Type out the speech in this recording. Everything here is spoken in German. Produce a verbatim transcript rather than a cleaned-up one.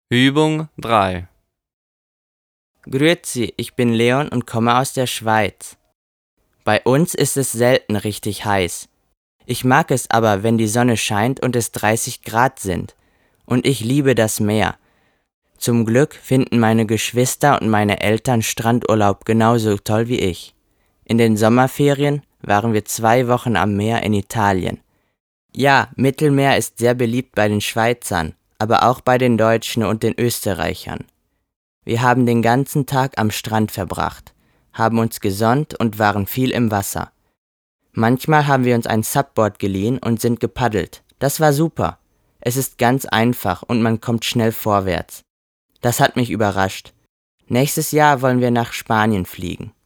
Übung drei. Grüezi, ich bin Leon und komme aus der Schweiz. Bei uns ist es selten richtig heiß. Ich mag es aber, wenn die Sonne scheint und es dreißig Grad sind. Und ich liebe das Meer. Zum Glück finden meine Geschwister und meine Eltern Strandurlaub genauso toll wie ich. In den Sommerferien waren wir zwei Wochen am Meer in Italien. Ja, Mittelmeer ist sehr beliebt bei den Schweizern, aber auch bei den Deutschen und den Österreichern. Wir haben den ganzen Tag am Strand verbracht, haben uns gesonnt und waren viel im Wasser. Manchmal haben wir uns ein Subboard geliehen und sind gepaddelt. Das war super. Es ist ganz einfach und man kommt schnell vorwärts. Das hat mich überrascht. Nächstes Jahr wollen wir nach Spanien fliegen.